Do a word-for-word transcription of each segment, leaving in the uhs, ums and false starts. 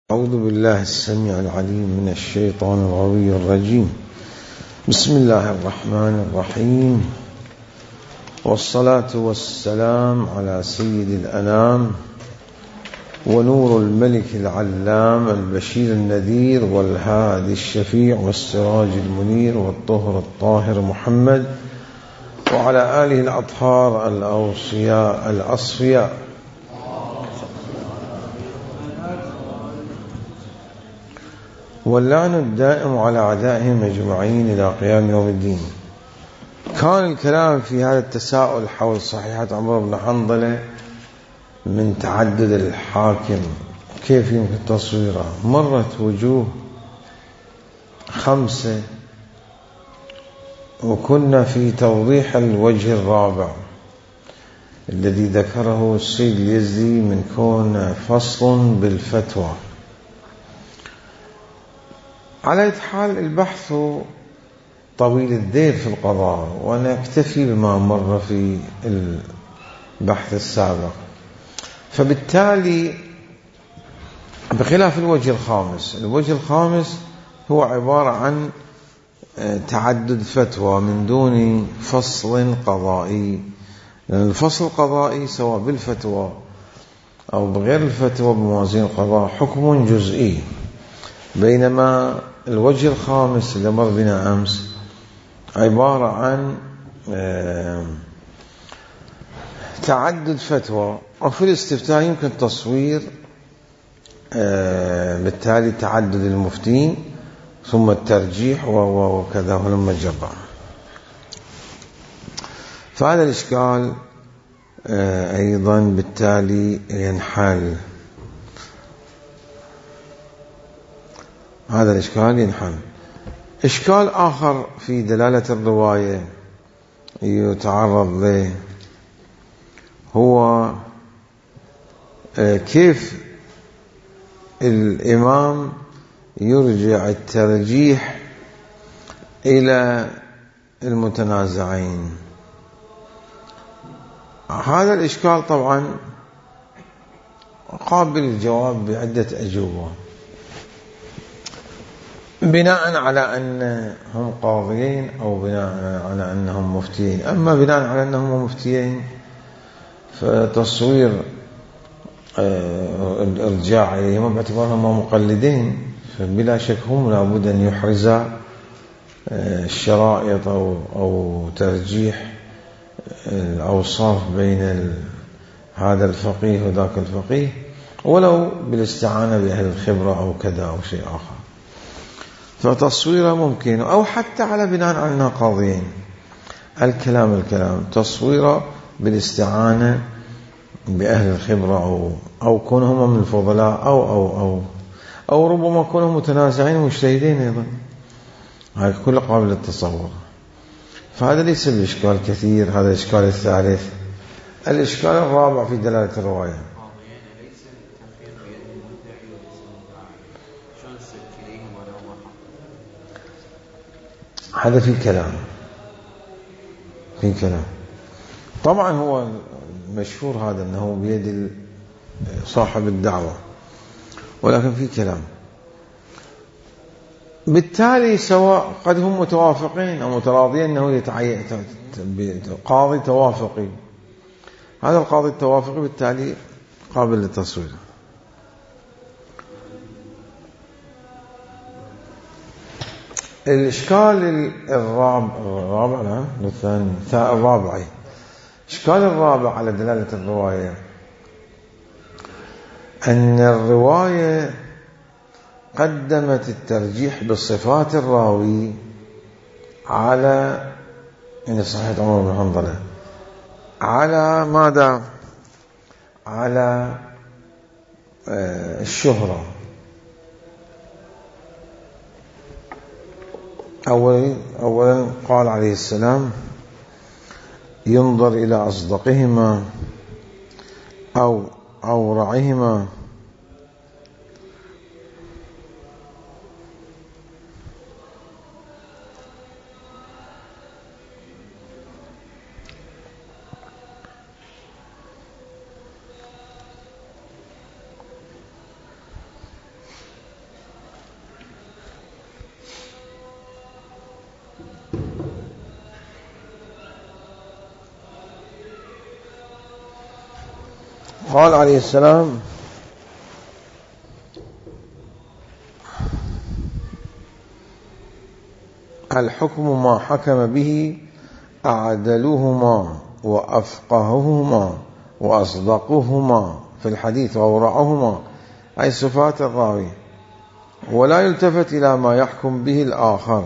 أعوذ بالله السميع العليم من الشيطان الغوي الرجيم. بسم الله الرحمن الرحيم، والصلاة والسلام على سيد الأنام ونور الملك العلام البشير النذير والهادي الشفيع والسراج المنير والطهر الطاهر محمد وعلى آله الأطهار الأوصياء الأصفياء. واللعن الدائم على أعدائهم أجمعين إلى قيام يوم الدين. كان الكلام في هذا التساؤل حول صحيحة عمرو بن حنظلة من تعدد الحاكم كيف يمكن تصويره. مرت وجوه خمسة، وكنا في توضيح الوجه الرابع الذي ذكره السيد اليزدي من كون فصل بالفتوى. على أي حال البحث طويل الذيل في القضاء، وأنا أكتفي بما مر في البحث السابق. فبالتالي بخلاف الوجه الخامس، الوجه الخامس هو عبارة عن تعدد فتوى من دون فصل قضائي. الفصل القضائي سواء بالفتوى أو بغير الفتوى بموازين القضاء حكم جزئي، بينما الوجه الخامس اللي مر بنا أمس عبارة عن تعدد فتوى، وفي الاستفتاء يمكن تصوير بالتالي تعدد المفتين ثم الترجيح وكذا ولما جرى. فهذا الإشكال أيضا بالتالي ينحل، هذا الإشكال ينحل. إشكال آخر في دلالة الرواية يتعرض له هو كيف الإمام يرجع الترجيح إلى المتنازعين. هذا الإشكال طبعا قابل الجواب بعدة أجوبة، بناء على أنهم قاضيين أو بناء على أنهم مفتيين. أما بناء على أنهم مفتيين فتصوير الإرجاع إليهم باعتبارهم مقلدين، فبلا شك هم لابد أن يحرزا الشرائط أو, أو ترجيح الأوصاف بين هذا الفقيه وذاك الفقيه، ولو بالاستعانة بأهل الخبرة أو كذا أو شيء آخر. فتصويره ممكن، أو حتى على بناء على أنها قاضيين، الكلام الكلام تصويره بالاستعانة بأهل الخبرة أو أو كونهم من الفضلاء أو أو أو أو ربما كونهم متنازعين ومجتهدين أيضا، هذا كله قابل للتصور. فهذا ليس بإشكال كثير. هذا الإشكال الثالث. الإشكال الرابع في دلالة الرواية، هذا في كلام في كلام طبعا هو المشهور هذا أنه بيد صاحب الدعوة، ولكن في كلام. بالتالي سواء قد هم متوافقين أو متراضين أنه يتعين قاضي توافقي، هذا القاضي التوافقي بالتالي قابل للتصوير. الإشكال الرابع الرابع لا الثاني الرابع الإشكال الرابع على دلالة الرواية أن الرواية قدمت الترجيح بصفات الراوي على إن صحيح عمرو بن حنظلة على ماذا؟ على الشهرة. أولا أولا قال عليه السلام ينظر إلى أصدقهما أو أورعهما قال عليه السلام: الحكم ما حكم به أعدلهما وأفقههما وأصدقهما في الحديث وأورعهما، أي صفات الراوي، ولا يلتفت إلى ما يحكم به الآخر.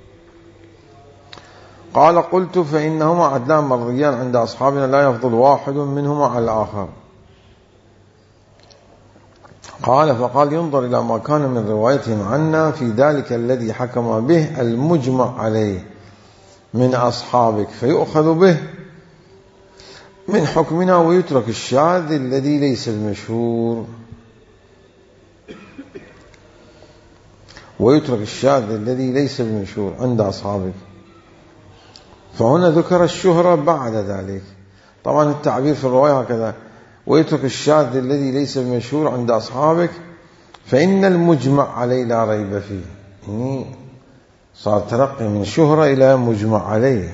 قال: قلت: فإنهما عدلان مرضيان عند أصحابنا لا يفضل واحد منهما على الآخر. قال: فقال: ينظر إلى ما كان من روايتهم عنا في ذلك الذي حكم به المجمع عليه من أصحابك فيؤخذ به من حكمنا، ويترك الشاذ الذي ليس بمشهور ويترك الشاذ الذي ليس بمشهور عند أصحابك. فهنا ذكر الشهرة بعد ذلك. طبعا التعبير في الرواية هكذا: ويترك الشاذ الذي ليس بمشهور عند أصحابك فإن المجمع عليه لا ريب فيه. يعني صار ترقي من شهرة إلى مجمع عليه.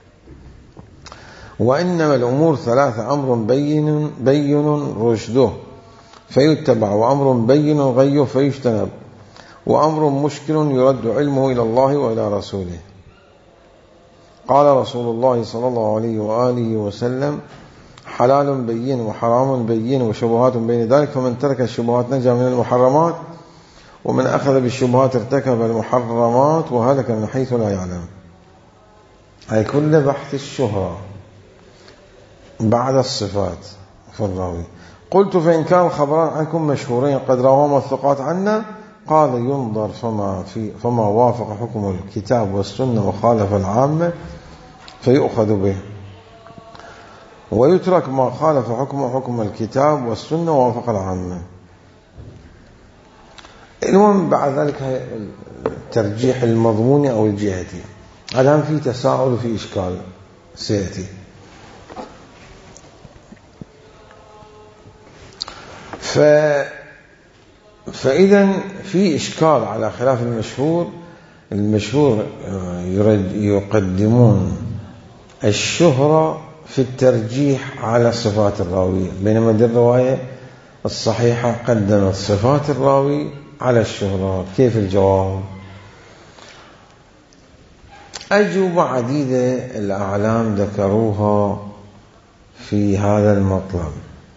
وإنما الأمور ثلاثة: أمر بين بين رشده فيتبع، وأمر بين غيه فيجتنب، وأمر مشكل يرد علمه إلى الله وإلى رسوله. قال رسول الله صلى الله عليه وآله وسلم: حلال بين وحرام بين وشبهات بين ذلك، فمن ترك الشبهات نجا من المحرمات، ومن أخذ بالشبهات ارتكب المحرمات وهلك من حيث لا يعلم. أي كل بحث الشهرة بعد الصفات في الراوي. قلت: فإن كان الخبران عنكم مشهورين قد رواهما الثقات عنا، قال: ينظر فما, في فما وافق حكم الكتاب والسنة وخالف العامة فيؤخذ به، ويترك ما خالف حكم حكم الكتاب والسنة ووافق العامة. المهم بعد ذلك الترجيح المضموني أو الجهتي. الآن في تساؤل وفي إشكال سيأتي. ف... فإذا في إشكال على خلاف المشهور. المشهور يقدمون الشهرة في الترجيح على صفات الراوي، بينما دي الرواية الصحيحة قدمت صفات الراوي على الشهرة. كيف الجواب؟ أجوبة عديدة الأعلام ذكروها في هذا المطلب.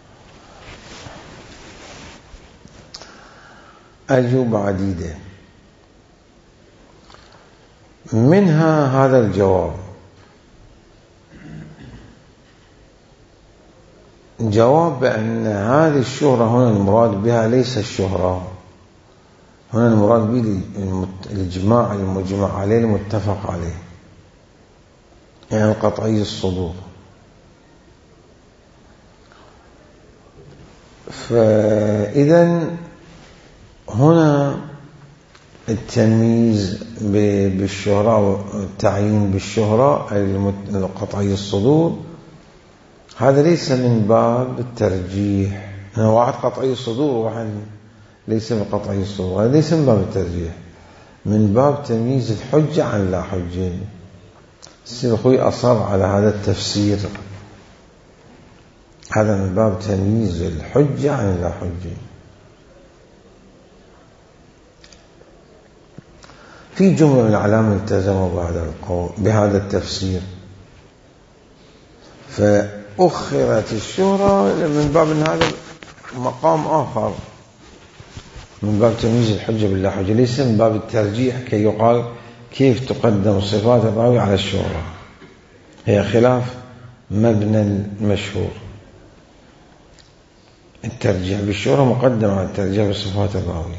أجوبة عديدة، منها هذا الجواب. جواب بأن هذه الشهرة هنا المراد بها ليس الشهرة، هنا المراد به الإجماع المجمع عليه المتفق عليه، يعني القطعي الصدور. فإذا هنا التمييز بالشهرة والتعيين بالشهرة القطعي الصدور هذا ليس من باب الترجيح. واحد قطعي الصدور وواحد ليس من قطعي الصدور، هذا ليس من باب الترجيح، من باب تمييز الحجة عن لا حجة. السيد أخوي أصر على هذا التفسير، هذا من باب تمييز الحجة عن لا حجة. في جملة من العلامة التزموا بهذا القول بهذا التفسير، فأخرت الشهرة من باب من هذا مقام آخر، من باب تمييز الحجة باللا حجة، ليس من باب الترجيح كي يقال كيف تقدم صفات الراوي على الشهرة. هي خلاف مبنى المشهور. الترجيح بالشهرة مقدم على الترجيح بصفات الراوي.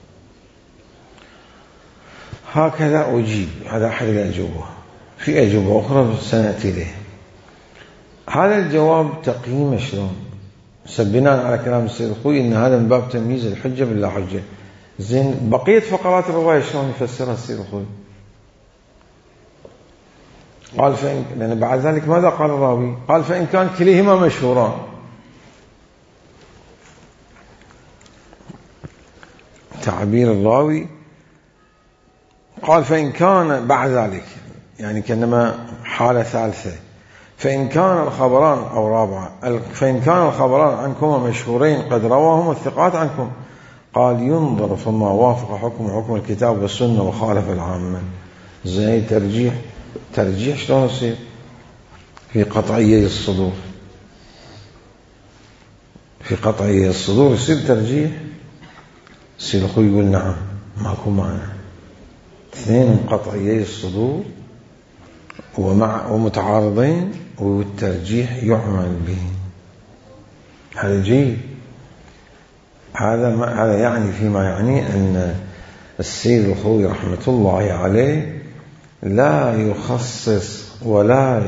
هكذا أجيب، هذا أحد الأجوبة. في أجوبة أخرى سنأتي له. هذا الجواب تقييم شلون؟ بناء على كلام السيد الخوي إن هذا من باب تمييز الحجة باللا حجة. زين، بقية فقرات الرواية شلون يفسرها السيد الخوي؟ قال فإن، لأن بعد ذلك ماذا قال الراوي؟ قال: فإن كان كليهما مشهوران. تعبير الراوي قال: فإن كان بعد ذلك، يعني كأنما حالة ثالثة، فإن كان الخبران أو رابعة فإن كان الخبران عنكما مشهورين قد رواهم الثقات عنكم قال ينظر فيما وافق حكم حكم الكتاب والسنة وخالف العامة. زي ترجيح ترجيح شلون يصير في قطعية الصدور؟ في قطعية الصدور يصير ترجيح. يصير أخوي يقول نعم ماكو معنى، اثنين قطعية الصدور ومع ومتعارضين والترجيح يعمل به. هذا جيد. هذا هذا يعني فيما يعني أن السيد الخوي رحمة الله عليه لا يخصص ولا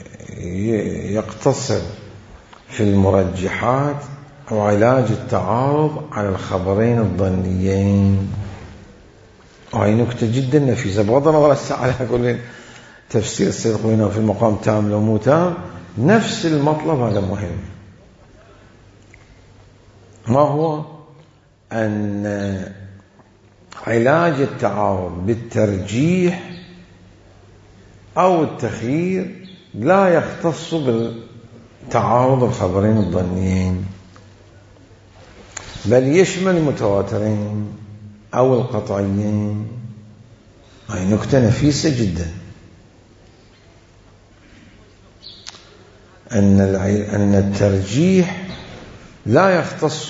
يقتصر في المرجحات وعلاج التعارض على الخبرين الظنيين. وهي نكتة جدا نفيسة بغض النظر الساعة على كل تفسير السيد الخوي في المقام تام لو مو تام، نفس المطلب هذا مهم. ما هو؟ أن علاج التعارض بالترجيح أو التخيير لا يختص بالتعارض الخبرين الظنيين، بل يشمل المتواترين أو القطعيين. هاي نكتة نفيسة جدا، أن أن الترجيح لا يختص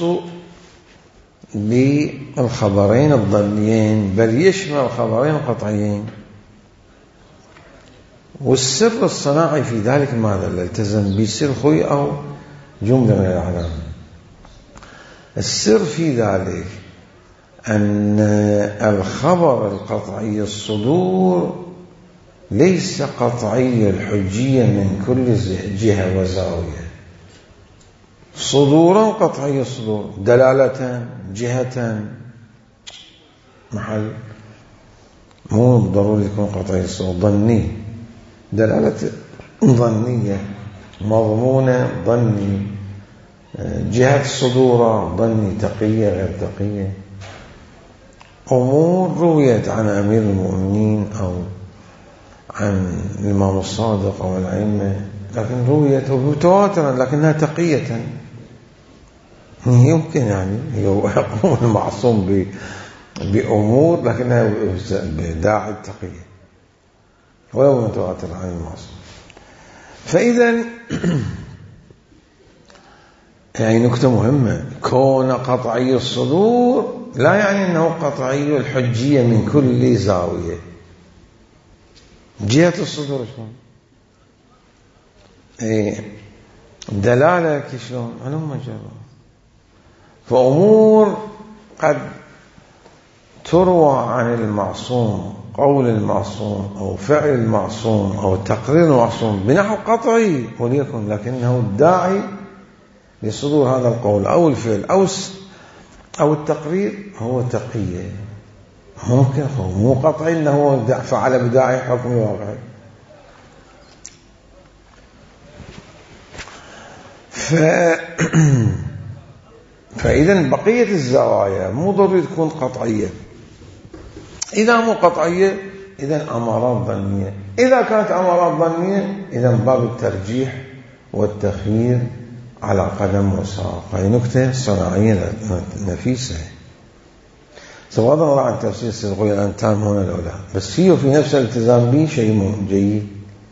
بالخبرين الظنيين بل يشمل الخبرين القطعيين. والسر الصناعي في ذلك ماذا اللي التزم به سر خوي أو جملة من الأعلام؟ السر في ذلك أن الخبر القطعي الصدور ليس قطعي الحجية من كل جهة وزاوية. صدورا قطعي الصدور، دلالة جهة محل، مو ضروري يكون قطعي الصدور، ظني، دلالة ظنية، مضمونة ظني، جهة الصدورة ظني، تقية غير تقية. أمور رويت عن أمير المؤمنين أو عن الإمام الصادق أو الأئمة، لكن رويت متواترا لكنها تقية. يمكن يعني يقوم المعصوم بأمور لكنها بداعي التقية ولو متواتر عن المعصوم. فإذا يعني نكتة مهمة، كون قطعي الصدور لا يعني أنه قطعي الحجية من كل زاوية. جهة الصدور شلون؟ إيه دلالة شلون؟ أنا ما جرى. فأمور قد تروى عن المعصوم، قول المعصوم أو فعل المعصوم أو تقرير المعصوم بنحو قطعي وليكن، لكنه الداعي لصدور هذا القول أو الفعل أو أو التقرير هو تقية. ممكن هو مو قطعي أنه فعل بداعي حكم واقعي. ف... فإذا بقية الزوايا مو ضروري تكون قطعية. إذا مو قطعية إذا أمارات ظنية. إذا كانت أمارات ظنية إذا باب الترجيح والتخيير على قدم وساق. هذه نكتة صناعية نفيسة. سواء نظر عن تفسير السيد الآن تام هنا لو لا، بس فيه في نفس الالتزام به شيء جيد.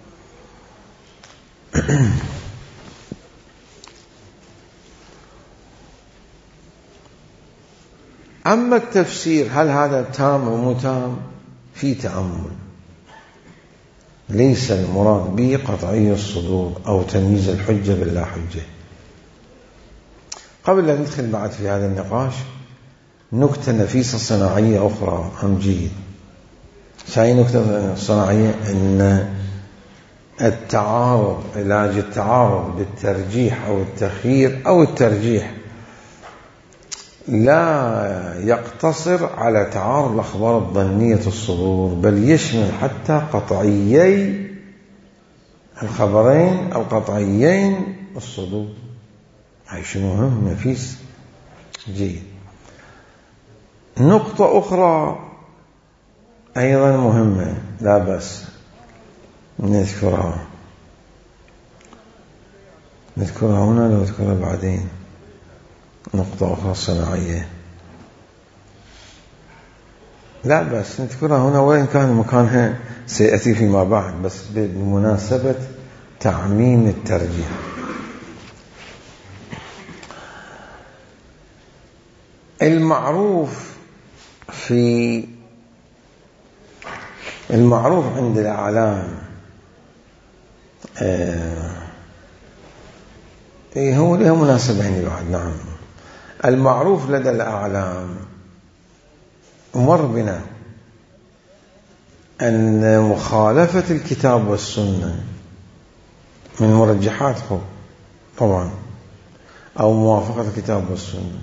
أما التفسير هل هذا تام أو مو تام؟ في تأمل. ليس المراد به قطعي الصدور أو تمييز الحجة باللا حجة. قبل أن ندخل بعد في هذا النقاش نكتة نفيسة صناعية أخرى هم جيد. هاي نكتة صناعية أن التعارض، علاج التعارض بالترجيح أو التخيير أو الترجيح لا يقتصر على تعارض الأخبار الظنية الصدور بل يشمل حتى قطعيي الخبرين القطعيين الصدور. هاي شيء مهم نفيس جيد. نقطة أخرى أيضا مهمة لا بأس نذكرها، نذكرها هنا لو نذكرها بعدين. نقطة أخرى صناعية لا بس نذكرها هنا وإن كان مكانها سيأتي فيما بعد، بس بمناسبة تعميم الترجيح. المعروف في المعروف عند الأعلام آه إيه هو له مناسبة هنا بعد. نعم، المعروف لدى الأعلام مر بنا أن مخالفة الكتاب والسنة من مرجحاتهم طبعا، أو موافقة الكتاب والسنة.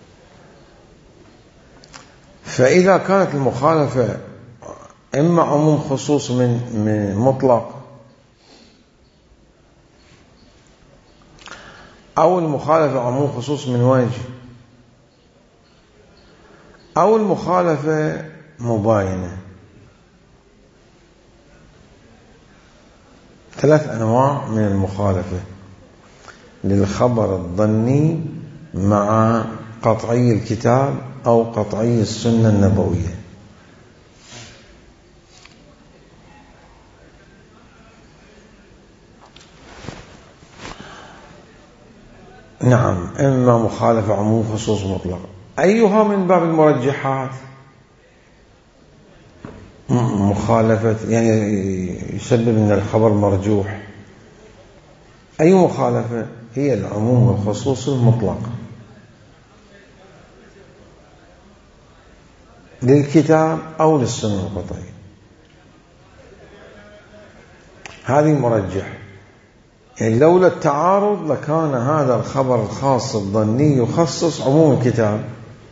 فإذا كانت المخالفة إما عموم خصوص من, من مطلق، أو المخالفة عموم خصوص من وجه، أو المخالفة مباينة، ثلاث أنواع من المخالفة للخبر الظني مع قطعي الكتاب أو قطعي السنة النبوية. نعم، إما مخالفة عموم خصوص مطلق. أيها من باب المرجحات؟ مخالفة يعني يسبب أن الخبر مرجوح. أي مخالفة؟ هي العموم والخصوص المطلق للكتاب أو للسنة القطعية، هذه مرجح. يعني لولا التعارض لكان هذا الخبر الخاص الظني يخصص عموم الكتاب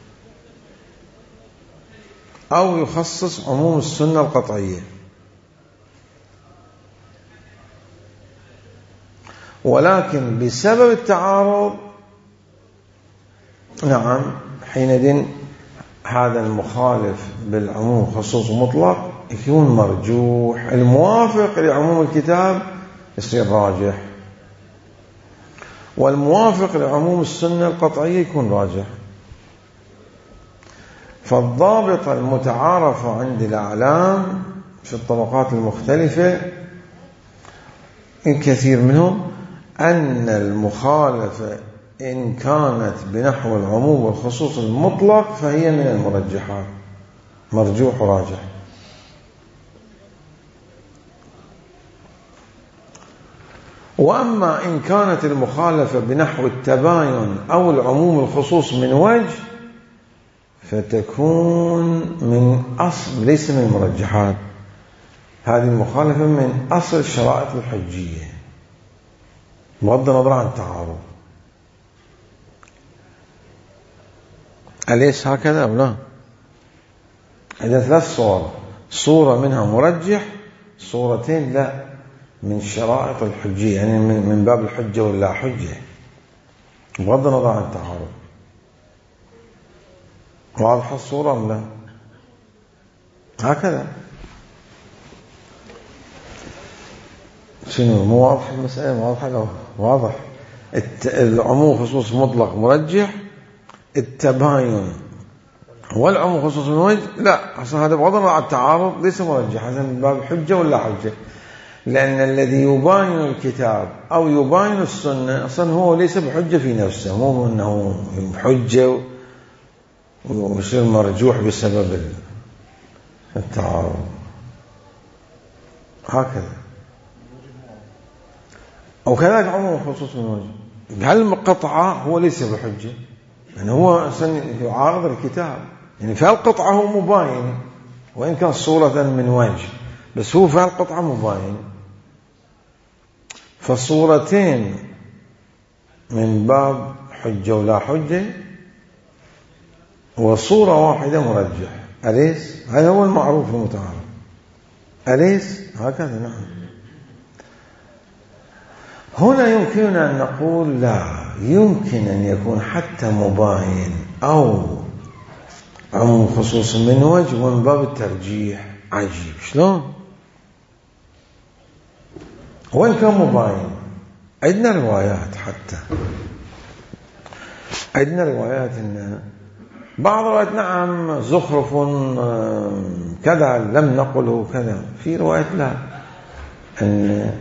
أو يخصص عموم السنة القطعية، ولكن بسبب التعارض نعم حينئذ هذا المخالف بالعموم خصوص مطلق يكون مرجوح، الموافق لعموم الكتاب يصير راجح، والموافق لعموم السنة القطعية يكون راجح. فالضابطة المتعارفة عند الأعلام في الطبقات المختلفة إن كثير منهم أن المخالفة إن كانت بنحو العموم والخصوص المطلق فهي من المرجحات، مرجوح وراجح. وأما إن كانت المخالفة بنحو التباين أو العموم الخصوص من وجه فتكون من أصل ليس من المرجحات، هذه المخالفة من أصل شرائط الحجية بغض النظر عن التعارض. أليس هكذا أو لا؟ إذا ثلاث صور، صورة منها مرجح، صورتين لا من شرائط الحجية، يعني من باب الحجة ولا حجة بغض النظر عن التعارض. واضحة الصورة أم لا؟ هكذا. شنو مو واضح المسألة؟ واضحة لو واضح. العموم خصوص مطلق مرجح، التباين والعموم خصوص من وجه لا، أصلا هذا بغض النظر عن التعارض ليس مرجح، هذا من باب حجة ولا حجة، لأن الذي يباين الكتاب أو يباين السنة أصلا هو ليس بحجة في نفسه، مو أنه بحجة ويصير مرجوح بسبب التعارض. هكذا. أو كذلك عموم خصوص من وجه، هل القطعة هو ليس بحجة، يعني هو أصلا يعارض الكتاب، يعني فالقطعة هو مباين وإن كان صورة من وجه، بس هو فالقطعة مباين. فالصورتين من باب حجة ولا حجة، وصورة واحدة مرجح. أليس؟ هذا هو المعروف المتعارف. أليس؟ هكذا. نعم. هنا يمكننا أن نقول لا، يمكن أن يكون حتى مباين أو عموم خصوص من وجه ومن باب الترجيح. عجيب شلون؟ وإن كان مباين عندنا روايات، حتى عندنا روايات إن بعض الروايات نعم زخرف كذا لم نقله كذا، في روايات لا، أن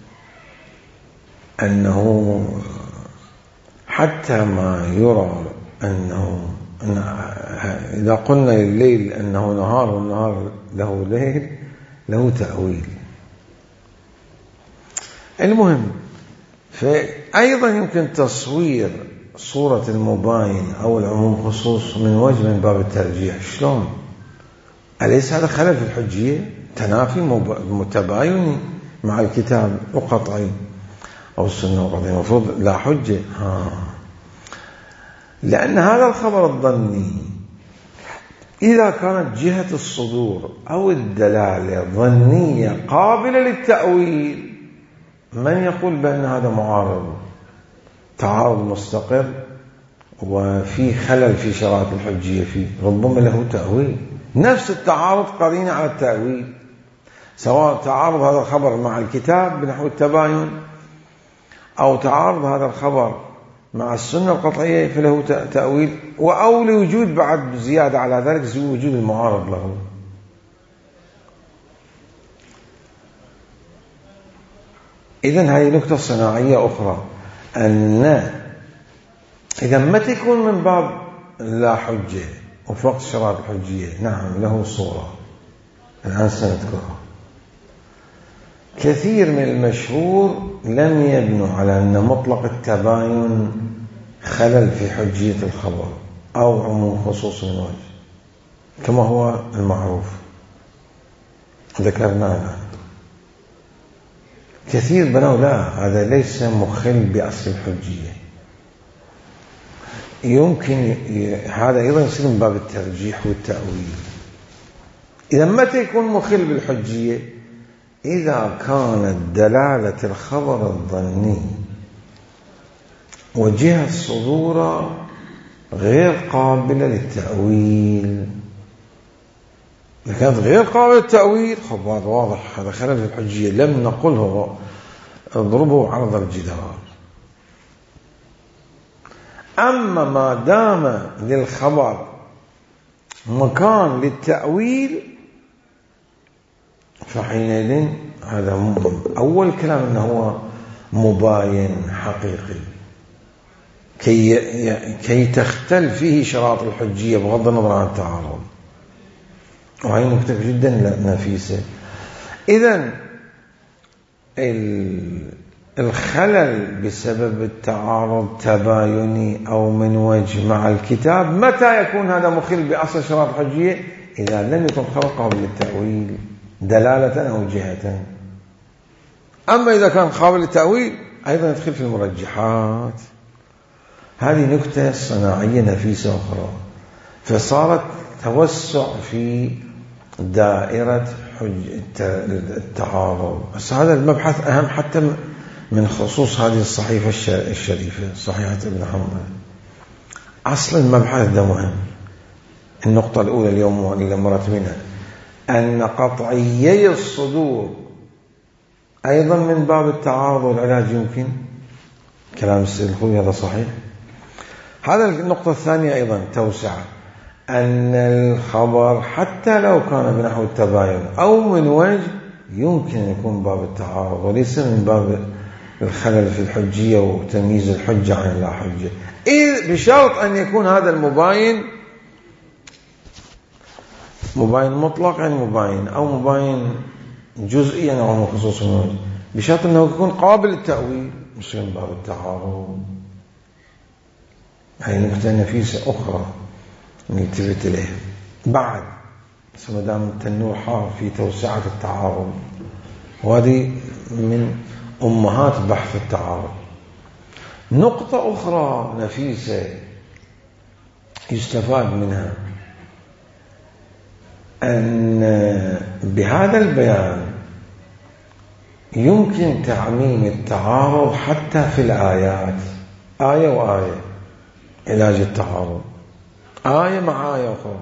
أنه حتى ما يرى أنه أن إذا قلنا الليل أنه نهار والنهار له ليل له تأويل. المهم، فأيضا يمكن تصوير صورة المباين أو العموم خصوص من وجه من باب الترجيح. شلون؟ أليس هذا خلل في الحجية؟ تنافي متبايني مع الكتاب وقطعي أو السنة وقطعي، المفروض لا حجة. ها. لأن هذا الخبر الظني إذا كانت جهة الصدور أو الدلالة ظنية قابلة للتأويل، من يقول بأن هذا معارض، تعارض مستقر وفي خلل في شرائط الحجية فيه، ربما له تأويل. نفس التعارض قرينة على التأويل، سواء تعارض هذا الخبر مع الكتاب بنحو التباين أو تعارض هذا الخبر مع السنة القطعية فله تأويل، أو لوجود بعد زيادة على ذلك وجود المعارض له. إذن هذه نكتة صناعية أخرى، أن إذا ما تكون من باب لا حجة وفقط شرائط الحجية، نعم له صورة الآن سنذكرها. كثير من المشهور لم يبنوا على أن مطلق التباين خلل في حجية الخبر أو عموم خصوص من وجه كما هو المعروف ذكرنا الآن. كثير بنوا لا، هذا ليس مخل بأصل الحجية. يمكن هذا أيضا يصير من باب الترجيح والتأويل. إذا متى يكون مخل بالحجية؟ إذا كانت دلالة الخبر الظني وجهة الصدور غير قابلة للتأويل. إذا كانت غير قابلة للتأويل خبر واضح هذا خلل في الحجية، لم نقله اضربه عرض الجدار. أما ما دام للخبر مكان للتأويل فحينئذ هذا أول كلام أنه هو مباين حقيقي كي كي تختل فيه شرائط الحجية بغض النظر عن التعارض، وهي نكتة جدا نفيسة. إذن الخلل بسبب التعارض تبايني أو من وجه مع الكتاب، متى يكون هذا مخل بأصل شرائط الحجية؟ إذا لم يكن خبر قابل للتأويل دلالة أو جهة. أما إذا كان قابل للتأويل أيضا يدخل في المرجحات. هذه نكتة صناعية نفيسة أخرى، فصارت توسع في دائرة التعارض. بس هذا المبحث أهم حتى من خصوص هذه الصحيفة الشريفة صحيحة ابن حنبل. أصل المبحث ده مهم. النقطة الأولى اليوم اللي مرت منها أن قطعيي الصدور أيضا من باب التعارض والعلاج يمكن، كلام السيد الخوي هذا صحيح. هذا النقطة الثانية أيضا توسع، أن الخبر حتى لو كان بنحو التباين أو من وجه يمكن أن يكون باب التعارض وليس من باب الخلل في الحجية وتمييز الحجة عن اللا حجة، إذ بشرط أن يكون هذا المباين مباين مطلق يعني مباين أو مباين جزئيا أو خصوص من وجه، بشرط أنه يكون قابل للتأويل مش من باب التعارض. هذه نكتة نفيسة أخرى نلتفت إليها. بعد ما دام التنور حار في توسعة التعارض، وهذه من أمهات بحث التعارض. نقطة أخرى نفيسة يستفاد منها أن بهذا البيان يمكن تعميم التعارض حتى في الآيات، آية وآية، علاج التعارض آية مع آية أخرى،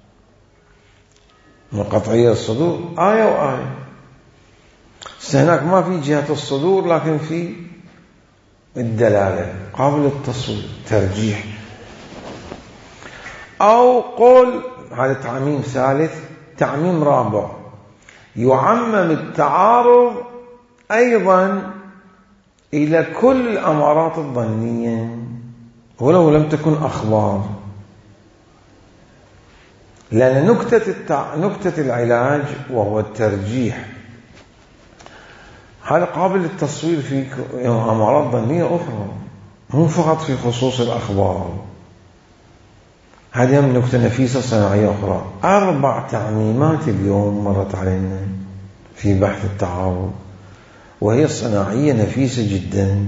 من قطعية الصدور آية وآية. هناك ما في جهة الصدور لكن في الدلالة قابل للتصوير ترجيح. أو قول هذا تعميم ثالث. تعميم رابع، يعمم التعارض أيضا إلى كل الأمارات الظنية ولو لم تكن أخبار، لأن نكتة, التع... نكتة العلاج وهو الترجيح هذا قابل للتصوير في أمارات ظنية أخرى، مو فقط في خصوص الأخبار. هذه نكتة نفيسة صناعية أخرى. أربع تعميمات اليوم مرت علينا في بحث التعارض، وهي صناعية نفيسة جدا.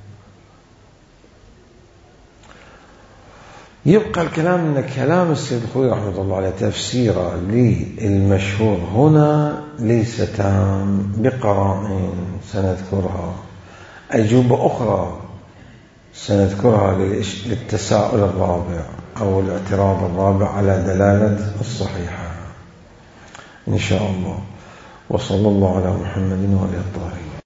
يبقى الكلام أن كلام السيد الخوئي رحمه الله عليه تفسيره للمشهور هنا ليس تام بقرائن سنذكرها، أجوبة أخرى سنذكرها للتساؤل الرابع أو الاعتراض الرابع على دلالة الصحيحة إن شاء الله. وصلى الله على محمد وآله الطاهرين.